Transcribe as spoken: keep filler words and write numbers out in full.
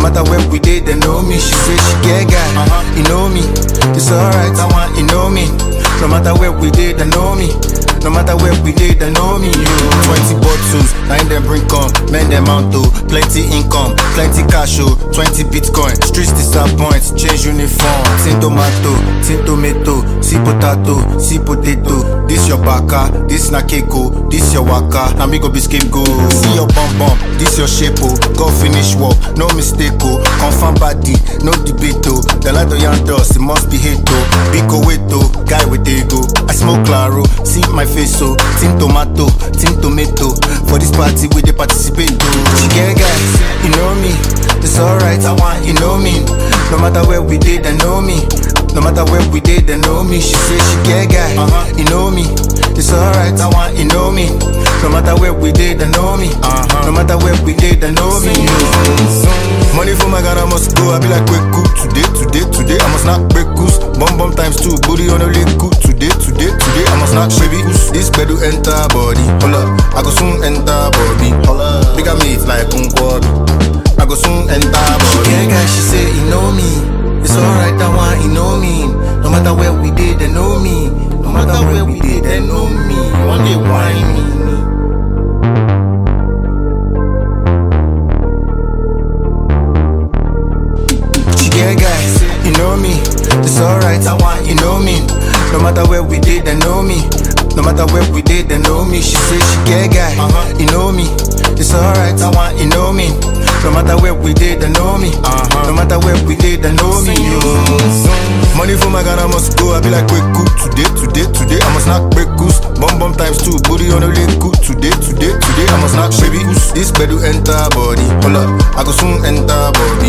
matter where we did, they know me. She say she get guy, uh-huh. You know me, it's alright, I want you know me. No matter where we did, they know me. No matter where we did, they know me. You twenty bottles, nine them bring come, men them out to plenty income, plenty cash, oh, twenty bitcoin. Streets disappoint, change uniform. Tin tomato, tin tomato, see potato, see potato. This your baka, this na keko, this your waka. Now me go be scapegoat. See your bum bum, this your shape, oh. Go finish work, no mistake, oh. Confirm body, no debate, oh. The light of young dust, it must be hate, oh. Biko weto, guy with ego. I smoke claro, see my face, so tin tomato, tin tomato. For this party we dey participate, oh. She get guys, you know me, it's alright, I want you know me. No matter where we did, they know me. No matter where we did, they know me. She say she get guy, uh-huh. You know me, it's alright, I want you know me. No matter where we did, they know me. Uh-huh. No matter where we did, they know me. Money for my God, I must go. I be like quick cook today, today, today. I must not break goose. Bum bum times two, booty on the leg cook today, today, today. I must not baby goose. This bed do enter body. Hold up, I go soon enter body. Hold up, bigger meat like unquad. I go soon enter body. Yeah, guys, she say you know me. It's alright, I want you know me. No matter where we did, they know me. No matter where we did, they know me. One day, whine me. Yeah, guys, you know me. It's alright, I want you know me. No matter where we did, they know me. No matter where we did, they know me. She say she get guy, uh-huh. You know me. It's alright, I want you know me. No matter where we did, they know me. Uh-huh. No matter where we did, they know me. Yo. Money for my God, I must go. I be like quick cook today, today, today. I must not break goose. Bum bum times two, booty on the leg cook today, today, today. I must not baby goose. This bed do enter body. Hold up, I go soon enter body.